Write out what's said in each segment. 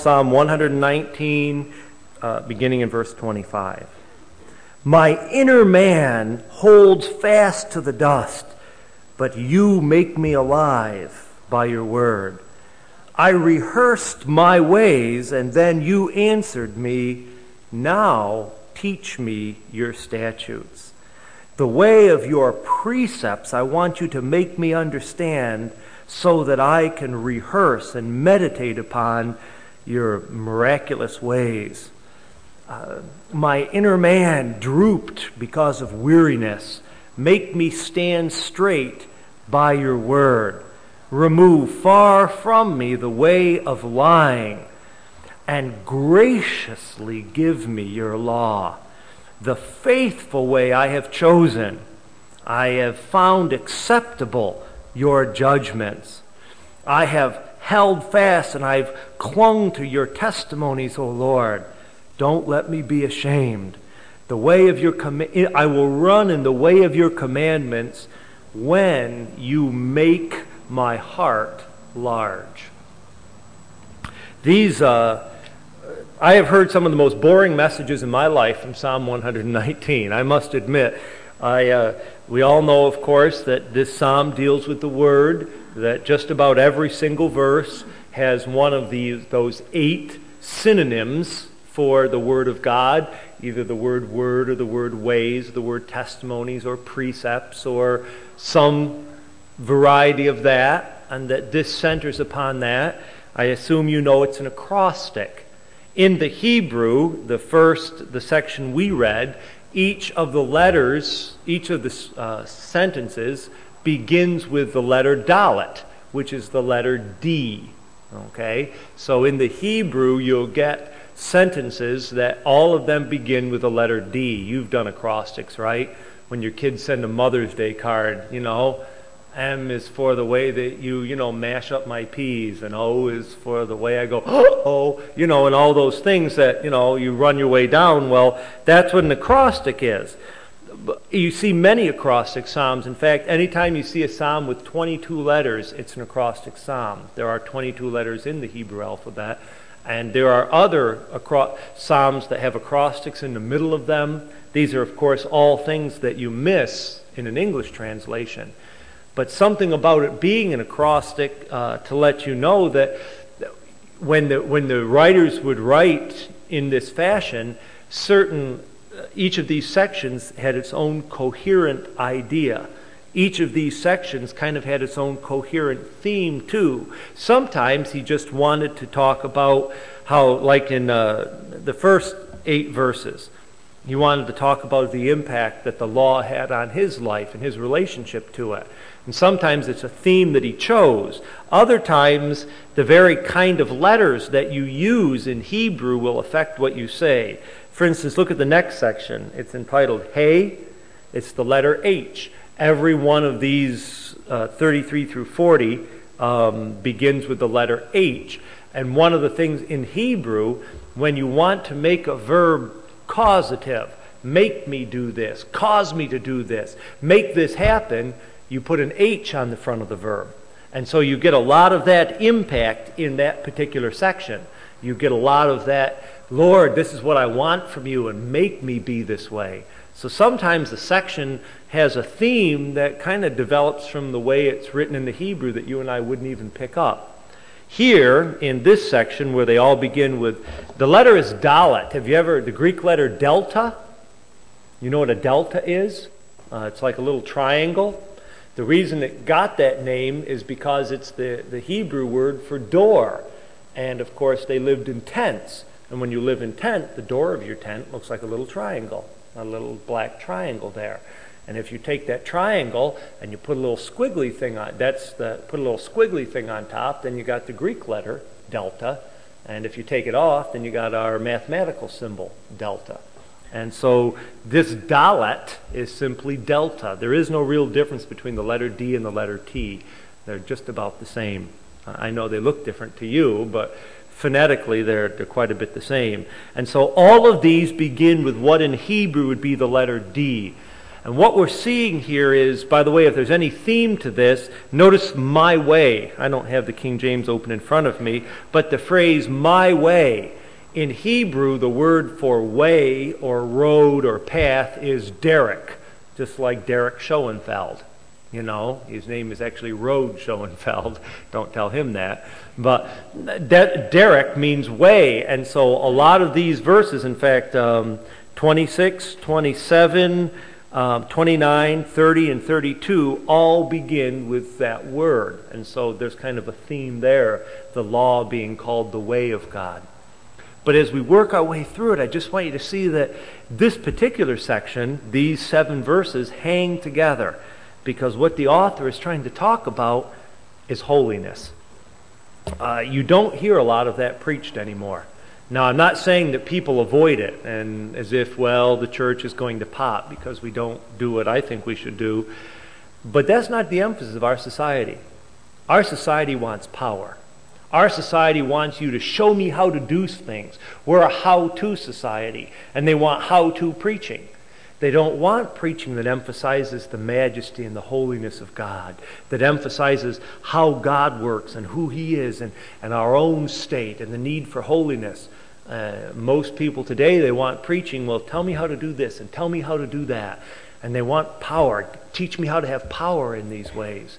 Psalm 119, beginning in verse 25. My inner man holds fast to the dust, but you make me alive by your word. I rehearsed my ways, and then you answered me. Now teach me your statutes. The way of your precepts I want you to make me understand, so that I can rehearse and meditate upon your miraculous ways. My inner man drooped because of weariness. Make me stand straight by your word. Remove far from me the way of lying, and graciously give me your law. The faithful way I have chosen. I have found acceptable your judgments. I have held fast and I've clung to your testimonies, O Lord. Don't let me be ashamed. The way of your I will run in the way of your commandments when you make my heart large. These, I have heard some of the most boring messages in my life from Psalm 119. I must admit, we all know, of course, that this psalm deals with the word, that just about every single verse has one of those 8 synonyms for the word of God, either the word word or the word ways, the word testimonies or precepts or some variety of that, and that this centers upon that. I assume you know it's an acrostic. In the Hebrew, the section we read, each of the letters, each of the sentences begins with the letter Dalet, which is the letter D. Okay? So in the Hebrew, you'll get sentences that all of them begin with the letter D. You've done acrostics, right? When your kids send a Mother's Day card, M is for the way that you mash up my peas, and O is for the way I go, oh, and all those things that, you run your way down. Well, that's what an acrostic is. You see many acrostic psalms. In fact, anytime you see a psalm with 22 letters, it's an acrostic psalm. There are 22 letters in the Hebrew alphabet, and there are other psalms that have acrostics in the middle of them. These are, of course, all things that you miss in an English translation. But something about it being an acrostic to let you know that when the writers would write in this fashion, each of these sections had its own coherent idea. Each of these sections kind of had its own coherent theme too. Sometimes he just wanted to talk about how, like in the first 8 verses, he wanted to talk about the impact that the law had on his life and his relationship to it. And sometimes it's a theme that he chose. Other times, the very kind of letters that you use in Hebrew will affect what you say. For instance, look at the next section. It's entitled Hey. It's the letter H. Every one of these 33 through 40 begins with the letter H. And one of the things in Hebrew, when you want to make a verb causative, make me do this, cause me to do this, make this happen, you put an H on the front of the verb. And so you get a lot of that impact in that particular section. You get a lot of that, Lord, this is what I want from you, and make me be this way. So sometimes the section has a theme that kind of develops from the way it's written in the Hebrew that you and I wouldn't even pick up. Here, in this section where they all begin with, the letter is Dalet. The Greek letter delta? You know what a delta is? It's like a little triangle. The reason it got that name is because it's the Hebrew word for door. And of course they lived in tents. And when you live in tent, the door of your tent looks like a little triangle. A little black triangle there. And if you take that triangle and you put a little squiggly thing on, put a little squiggly thing on top, then you got the Greek letter, delta. And if you take it off, then you got our mathematical symbol, delta. And so this Dalet is simply delta. There is no real difference between the letter D and the letter T. They're just about the same. I know they look different to you, but phonetically, they're quite a bit the same. And so all of these begin with what in Hebrew would be the letter D. And what we're seeing here is, by the way, if there's any theme to this, notice my way. I don't have the King James open in front of me, but the phrase my way. In Hebrew, the word for way or road or path is derek, just like Derek Schoenfeld. You know, his name is actually Rode Schoenfeld. Don't tell him that. But derek means way. And so a lot of these verses, in fact, 26, 27, 29, 30, and 32 all begin with that word. And so there's kind of a theme there, the law being called the way of God. But as we work our way through it, I just want you to see that this particular section, these 7 verses, hang together. Because what the author is trying to talk about is holiness. You don't hear a lot of that preached anymore. Now, I'm not saying that people avoid it, and as if, well, the church is going to pop because we don't do what I think we should do. But that's not the emphasis of our society. Our society wants power. Our society wants you to show me how to do things. We're a how-to society, and they want how-to preaching. They don't want preaching that emphasizes the majesty and the holiness of God, that emphasizes how God works and who He is and our own state and the need for holiness. Most people today, they want preaching, well, tell me how to do this and tell me how to do that. And they want power. Teach me how to have power in these ways.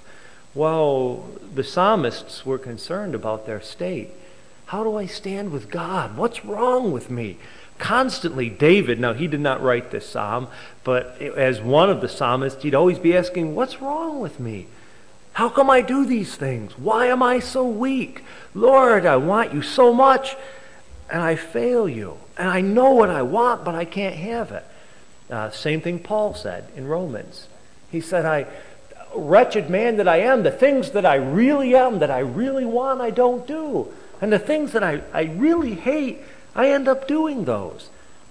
Well, the psalmists were concerned about their state. How do I stand with God? What's wrong with me? Constantly, David, now he did not write this psalm, but as one of the psalmists, he'd always be asking, what's wrong with me? How come I do these things? Why am I so weak? Lord, I want you so much, and I fail you. And I know what I want, but I can't have it. Same thing Paul said in Romans. He said, wretched man that I am, the things that I really am, that I really want, I don't do. And the things that I really hate, I end up doing those.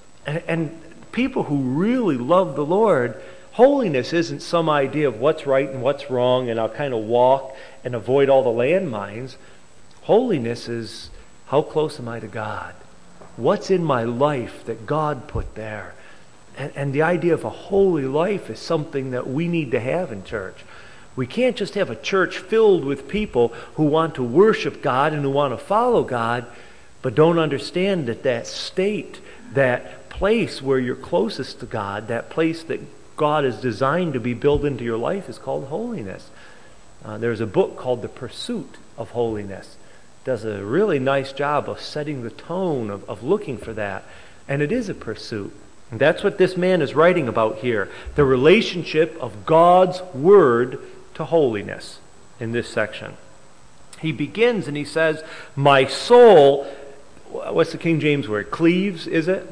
And people who really love the Lord, holiness isn't some idea of what's right and what's wrong, and I'll kind of walk and avoid all the landmines. Holiness is, how close am I to God? What's in my life that God put there? And the idea of a holy life is something that we need to have in church. We can't just have a church filled with people who want to worship God and who want to follow God, but don't understand that that state, that place where you're closest to God, that place that God is designed to be built into your life is called holiness. There's a book called The Pursuit of Holiness. It does a really nice job of setting the tone, of looking for that. And it is a pursuit. And that's what this man is writing about here. The relationship of God's Word to holiness in this section. He begins and he says, my soul, what's the King James word? Cleaves, is it?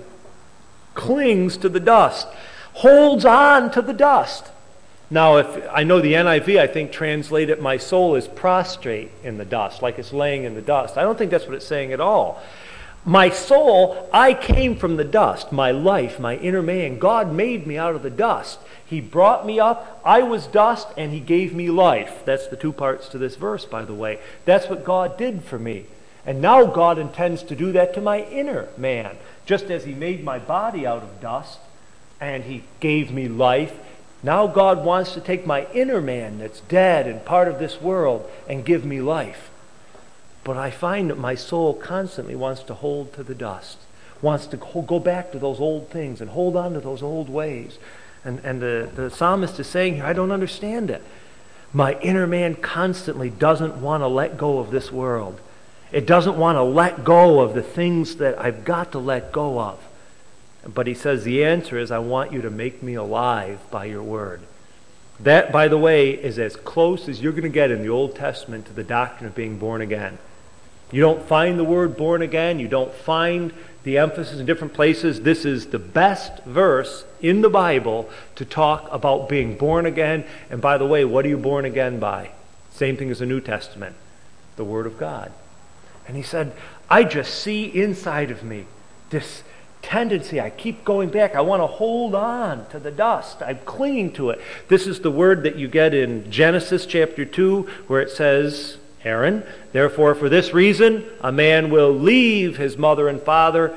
Clings to the dust. Holds on to the dust. Now, if I know the NIV, I think, translate it, my soul is prostrate in the dust, like it's laying in the dust. I don't think that's what it's saying at all. My soul, I came from the dust. My life, my inner man, God made me out of the dust. He brought me up. I was dust, and He gave me life. That's the 2 parts to this verse, by the way. That's what God did for me. And now God intends to do that to my inner man. Just as He made my body out of dust, and He gave me life, now God wants to take my inner man that's dead and part of this world and give me life. But I find that my soul constantly wants to hold to the dust, wants to go back to those old things and hold on to those old ways. And the psalmist is saying here, I don't understand it. My inner man constantly doesn't want to let go of this world. It doesn't want to let go of the things that I've got to let go of. But he says the answer is, I want you to make me alive by your word. That, by the way, is as close as you're going to get in the Old Testament to the doctrine of being born again. You don't find the word born again. You don't find the emphasis in different places. This is the best verse in the Bible to talk about being born again. And by the way, what are you born again by? Same thing as the New Testament, the Word of God. And he said, I just see inside of me this tendency. I keep going back. I want to hold on to the dust. I'm clinging to it. This is the word that you get in Genesis chapter 2, where it says, Aaron, therefore for this reason, a man will leave his mother and father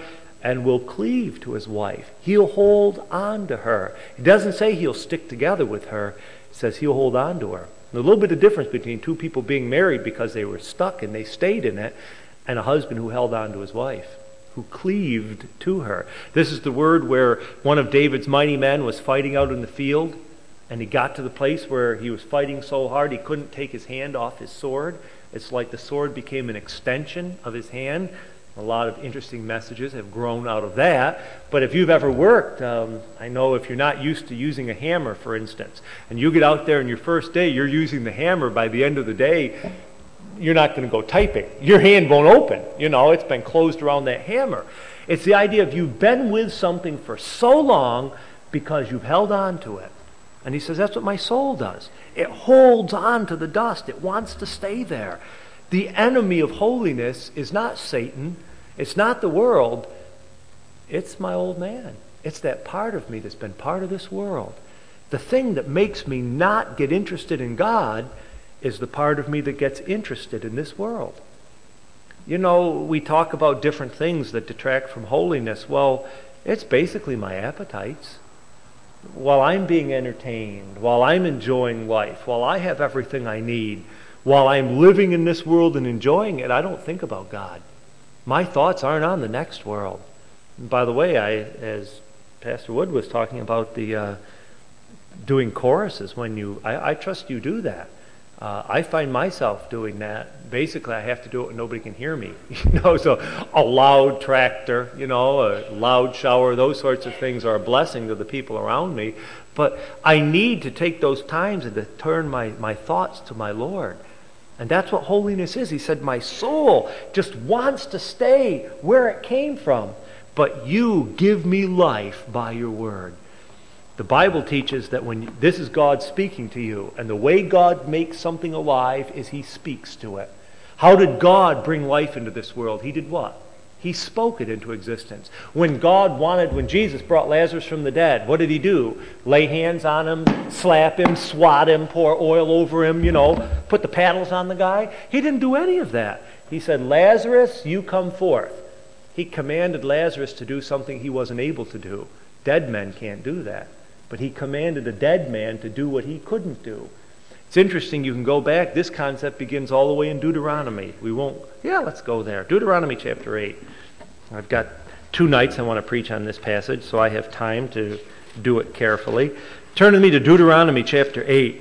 and will cleave to his wife. He'll hold on to her. He doesn't say he'll stick together with her. He says he'll hold on to her. A little bit of difference between two people being married because they were stuck and they stayed in it, and a husband who held on to his wife, who cleaved to her. This is the word where one of David's mighty men was fighting out in the field, and he got to the place where he was fighting so hard he couldn't take his hand off his sword. It's like the sword became an extension of his hand. A lot of interesting messages have grown out of that. But if you've ever worked, I know if you're not used to using a hammer, for instance, and you get out there and your first day, you're using the hammer, by the end of the day, you're not going to go typing. Your hand won't open. It's been closed around that hammer. It's the idea of you've been with something for so long because you've held on to it. And he says, that's what my soul does. It holds on to the dust. It wants to stay there. The enemy of holiness is not Satan. It's not the world. It's my old man. It's that part of me that's been part of this world. The thing that makes me not get interested in God is the part of me that gets interested in this world. We talk about different things that detract from holiness. Well, it's basically my appetites. While I'm being entertained, while I'm enjoying life, while I have everything I need, while I'm living in this world and enjoying it, I don't think about God. My thoughts aren't on the next world. And by the way, as Pastor Wood was talking about the doing choruses, I trust you do that. I find myself doing that. Basically, I have to do it when nobody can hear me. So a loud tractor, a loud shower, those sorts of things are a blessing to the people around me. But I need to take those times and to turn my thoughts to my Lord. And that's what holiness is. He said, my soul just wants to stay where it came from, but you give me life by your word. The Bible teaches that when this is God speaking to you, and the way God makes something alive is he speaks to it. How did God bring life into this world? He did what? He spoke it into existence. When Jesus brought Lazarus from the dead, what did he do? Lay hands on him, slap him, swat him, pour oil over him, put the paddles on the guy? He didn't do any of that. He said, Lazarus, you come forth. He commanded Lazarus to do something he wasn't able to do. Dead men can't do that. But he commanded a dead man to do what he couldn't do. It's interesting, you can go back. This concept begins all the way in Deuteronomy. Let's go there. Deuteronomy chapter 8. I've got 2 nights I want to preach on this passage, so I have time to do it carefully. Turn with me to Deuteronomy chapter 8.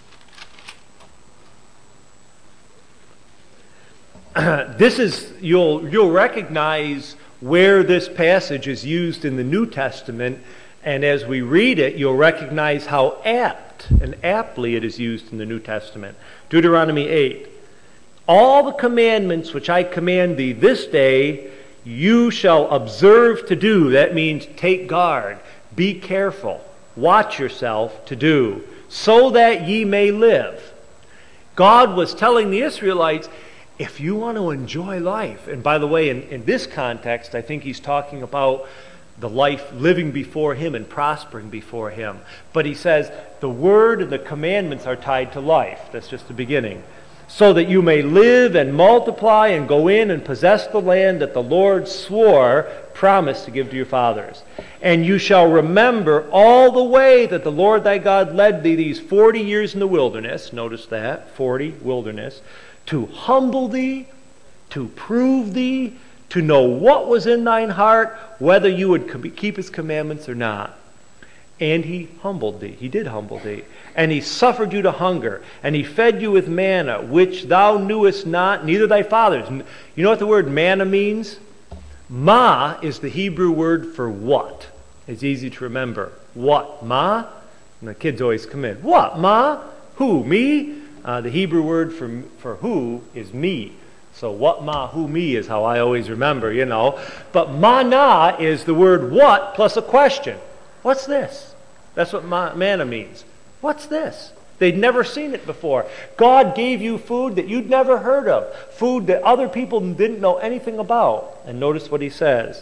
You'll recognize where this passage is used in the New Testament, and as we read it, you'll recognize how apt and aptly it is used in the New Testament. Deuteronomy 8. All the commandments which I command thee this day, you shall observe to do. That means take guard, be careful, watch yourself to do, so that ye may live. God was telling the Israelites, if you want to enjoy life, and by the way, in this context, I think he's talking about the life living before him and prospering before him. But he says the word and the commandments are tied to life. That's just the beginning. So that you may live and multiply and go in and possess the land that the Lord promised to give to your fathers. And you shall remember all the way that the Lord thy God led thee these 40 years in the wilderness. Notice that, 40 wilderness. To humble thee, to prove thee, to know what was in thine heart, whether you would keep his commandments or not. And he humbled thee. He did humble thee. And he suffered you to hunger. And he fed you with manna, which thou knewest not, neither thy fathers. You know what the word manna means? Ma is the Hebrew word for what. It's easy to remember. What? Ma? And the kids always come in. What? Ma? Who? Me? The Hebrew word for who is me. So what, ma, who, me is how I always remember, But mana is the word what plus a question. What's this? That's what manna means. What's this? They'd never seen it before. God gave you food that you'd never heard of. Food that other people didn't know anything about. And notice what he says.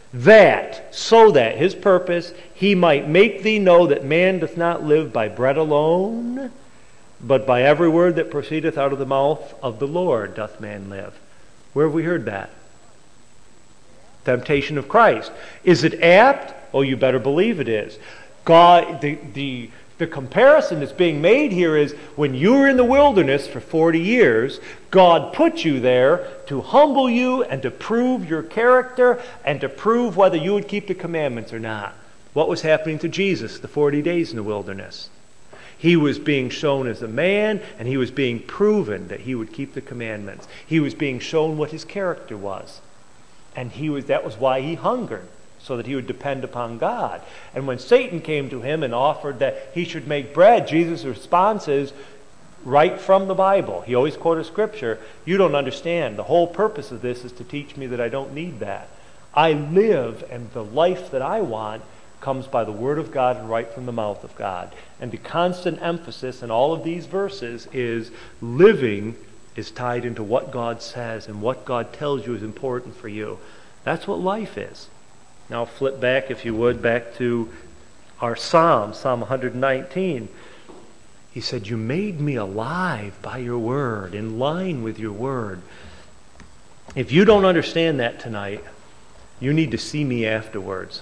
So that, his purpose, he might make thee know that man doth not live by bread alone, but by every word that proceedeth out of the mouth of the Lord doth man live. Where have we heard that? temptation of Christ. Is it apt? Oh, you better believe it is. God, the comparison that's being made here is when you were in the wilderness for 40 years, God put you there to humble you and to prove your character and to prove whether you would keep the commandments or not. What was happening to Jesus the 40 days in the wilderness? He was being shown as a man, and he was being proven that he would keep the commandments. He was being shown what his character was. And that was why he hungered, so that he would depend upon God. And when Satan came to him and offered that he should make bread, Jesus' response is right from the Bible. He always quoted Scripture. You don't understand. The whole purpose of this is to teach me that I don't need that. I live, and the life that I want comes by the Word of God and right from the mouth of God. And the constant emphasis in all of these verses is living is tied into what God says, and what God tells you is important for you. That's what life is. Now flip back, if you would, back to our Psalm 119. He said, you made me alive by your word, in line with your word. If you don't understand that tonight, you need to see me afterwards.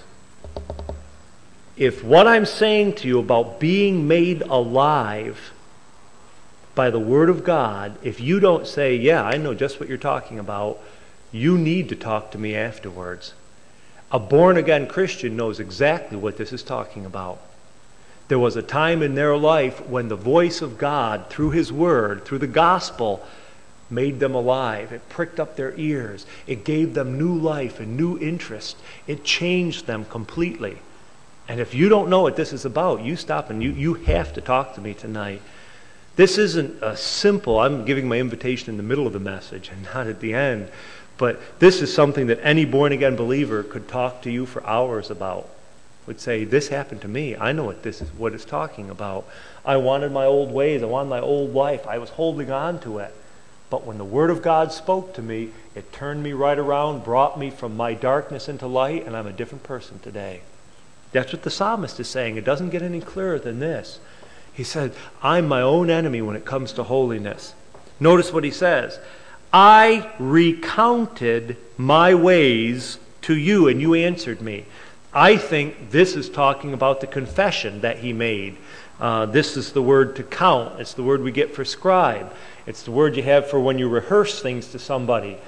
If what I'm saying to you about being made alive by the Word of God, if you don't say, yeah, I know just what you're talking about, you need to talk to me afterwards. A born-again Christian knows exactly what this is talking about. There was a time in their life when the voice of God, through His Word, through the gospel, made them alive. It pricked up their ears. It gave them new life and new interest. It changed them completely. And if you don't know what this is about, you stop and you have to talk to me tonight. This isn't a simple, I'm giving my invitation in the middle of the message and not at the end, but this is something that any born-again believer could talk to you for hours about. Would say, this happened to me. I know what it's talking about. I wanted my old ways. I wanted my old life. I was holding on to it. But when the Word of God spoke to me, it turned me right around, brought me from my darkness into light, and I'm a different person today. That's what the psalmist is saying. It doesn't get any clearer than this. He said, I'm my own enemy when it comes to holiness. Notice what he says. I recounted my ways to you, and you answered me. I think this is talking about the confession that he made. This is the word to count. It's the word we get for scribe. It's the word you have for when you rehearse things to somebody.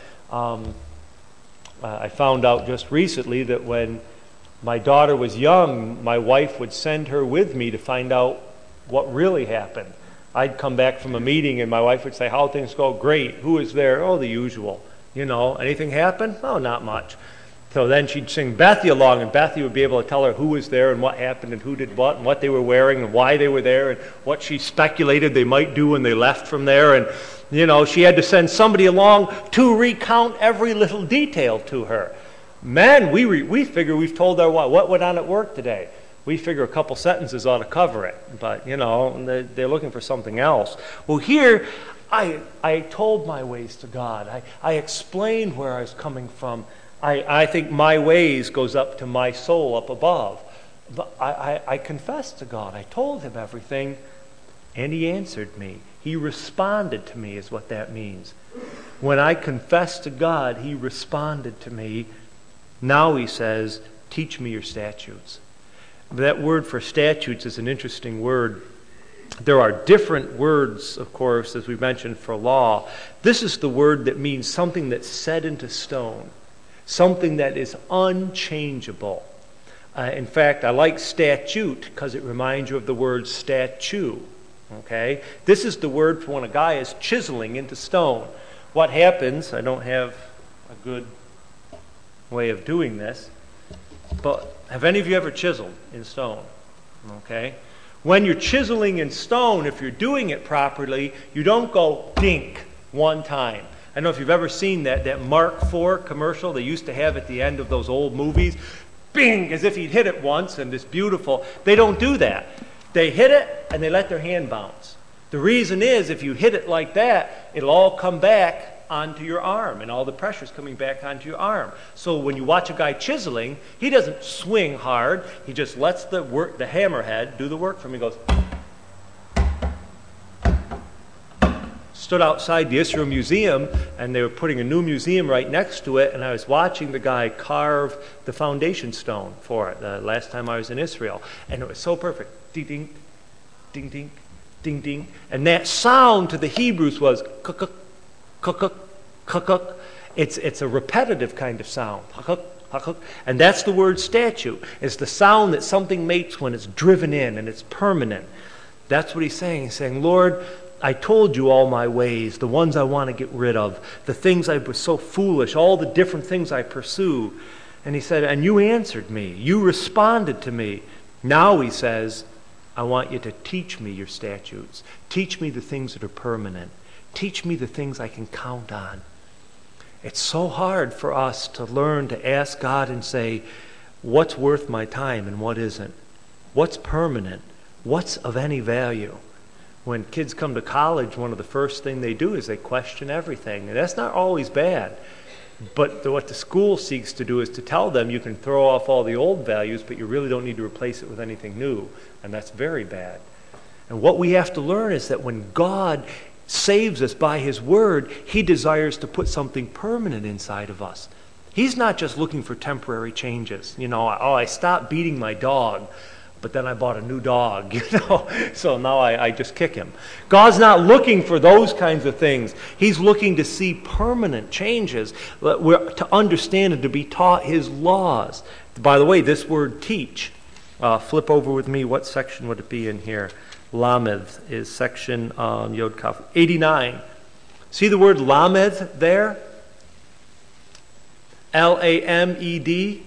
I found out just recently that when my daughter was young, my wife would send her with me to find out what really happened. I'd come back from a meeting and my wife would say, how'd things go? Great. Who was there? Oh, the usual. Anything happen? Oh, not much. So then she'd sing Bethy along, and Bethy would be able to tell her who was there and what happened and who did what and what they were wearing and why they were there and what she speculated they might do when they left from there. And, she had to send somebody along to recount every little detail to her. Men, we figure we've told our what went on at work today. We figure a couple sentences ought to cover it. But, they're looking for something else. Well, here, I told my ways to God. I explained where I was coming from. I think my ways goes up to my soul up above. But I confessed to God. I told him everything, and he answered me. He responded to me is what that means. When I confessed to God, he responded to me. Now he says, teach me your statutes. That word for statutes is an interesting word. There are different words, of course, as we mentioned, for law. This is the word that means something that's set into stone. Something that is unchangeable. In fact, I like statute because it reminds you of the word statue. Okay? This is the word for when a guy is chiseling into stone. What happens, I don't have a good way of doing this, but have any of you ever chiseled in stone? Okay? When you're chiseling in stone, if you're doing it properly, you don't go dink one time. I don't know if you've ever seen that Mark IV commercial they used to have at the end of those old movies. Bing! As if he'd hit it once and it's beautiful. They don't do that. They hit it and they let their hand bounce. The reason is if you hit it like that, it'll all come back onto your arm and all the pressure's coming back onto your arm. So when you watch a guy chiseling, he doesn't swing hard. He just lets the hammerhead do the work for him. He goes... stood outside the Israel Museum, and they were putting a new museum right next to it, and I was watching the guy carve the foundation stone for it the last time I was in Israel. And it was so perfect. Ding, ding, ding, ding, ding, ding. And that sound to the Hebrews was kuk, kuk, kuk. It's a repetitive kind of sound. And that's the word statute. It's the sound that something makes when it's driven in and it's permanent. That's what he's saying. He's saying, Lord, I told you all my ways, the ones I want to get rid of, the things I was so foolish, all the different things I pursue. And he said, and you answered me. You responded to me. Now, he says, I want you to teach me your statutes. Teach me the things that are permanent. Teach me the things I can count on. It's so hard for us to learn to ask God and say, what's worth my time and what isn't? What's permanent? What's of any value? When kids come to college, one of the first things they do is they question everything. And that's not always bad. But what the school seeks to do is to tell them you can throw off all the old values, but you really don't need to replace it with anything new. And that's very bad. And what we have to learn is that when God saves us by his word, he desires to put something permanent inside of us. He's not just looking for temporary changes. I stopped beating my dog, but then I bought a new dog, so now I just kick him. God's not looking for those kinds of things. He's looking to see permanent changes, to understand and to be taught his laws. By the way, this word teach, flip over with me. What section would it be in here? Lamed is section Yod Kaf 89. See the word Lamed there? Lamed.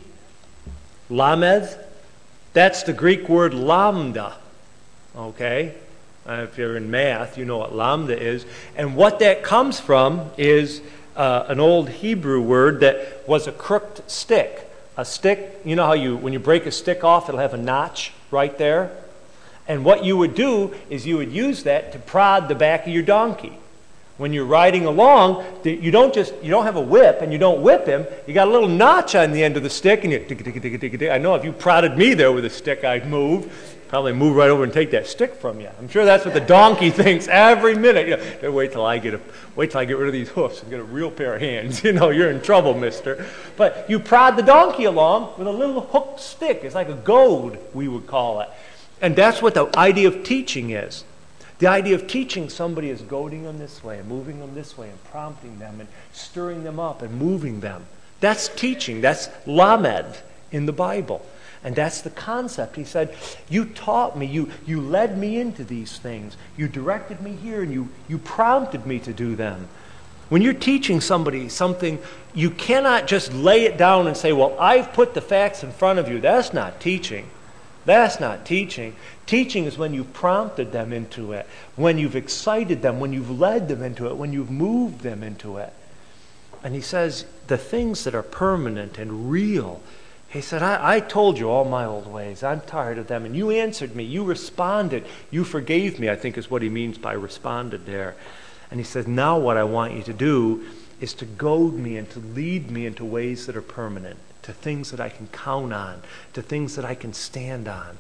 Lamed. That's the Greek word lambda. Okay? If you're in math, you know what lambda is. And what that comes from is an old Hebrew word that was a crooked stick. A stick, you know how when you break a stick off, it'll have a notch right there? And what you would do is you would use that to prod the back of your donkey. When you're riding along, you don't have a whip and you don't whip him. You got a little notch on the end of the stick, and you. I know if you prodded me there with a stick, I'd move. Probably move right over and take that stick from you. I'm sure that's what the donkey thinks every minute. Wait till I get rid of these hoofs and get a real pair of hands. You're in trouble, mister. But you prod the donkey along with a little hooked stick. It's like a goad, we would call it. And that's what the idea of teaching is. The idea of teaching somebody is goading them this way and moving them this way and prompting them and stirring them up and moving them. That's teaching. That's lamed in the Bible. And that's the concept. He said, you taught me, you led me into these things. You directed me here and you prompted me to do them. When you're teaching somebody something, you cannot just lay it down and say, well, I've put the facts in front of you. That's not teaching. That's not teaching. Teaching is when you've prompted them into it, when you've excited them, when you've led them into it, when you've moved them into it. And he says, the things that are permanent and real, he said, I told you all my old ways. I'm tired of them. And you answered me. You responded. You forgave me, I think is what he means by responded there. And he says, now what I want you to do is to goad me and to lead me into ways that are permanent, to things that I can count on, to things that I can stand on.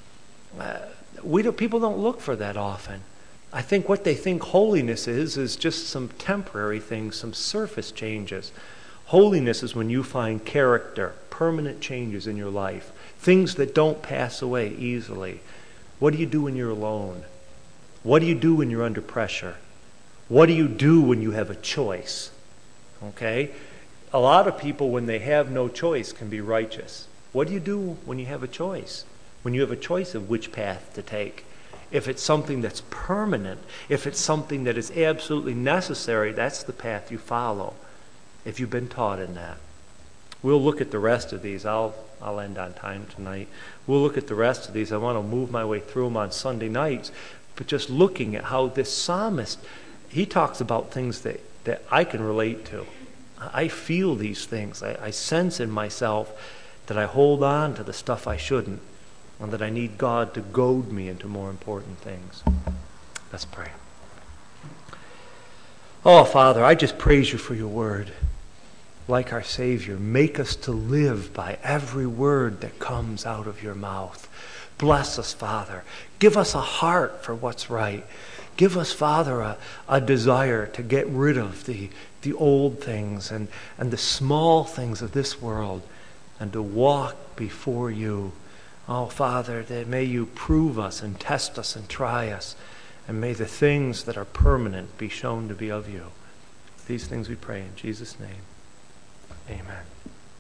People don't look for that often. I think what they think holiness is just some temporary things, some surface changes. Holiness is when you find character, permanent changes in your life, things that don't pass away easily. What do you do when you're alone? What do you do when you're under pressure? What do you do when you have a choice? Okay? A lot of people, when they have no choice, can be righteous. What do you do when you have a choice? When you have a choice of which path to take? If it's something that's permanent, if it's something that is absolutely necessary, that's the path you follow, if you've been taught in that. We'll look at the rest of these. I'll end on time tonight. We'll look at the rest of these. I want to move my way through them on Sunday nights, but just looking at how this psalmist, he talks about things that I can relate to. I feel these things. I sense in myself that I hold on to the stuff I shouldn't, and that I need God to goad me into more important things. Let's pray. Oh, Father, I just praise you for your word. Like our Savior, make us to live by every word that comes out of your mouth. Bless us, Father. Give us a heart for what's right. Give us, Father, a desire to get rid of the old things and the small things of this world and to walk before you. Oh, Father, that may you prove us and test us and try us, and may the things that are permanent be shown to be of you. These things we pray in Jesus' name. Amen.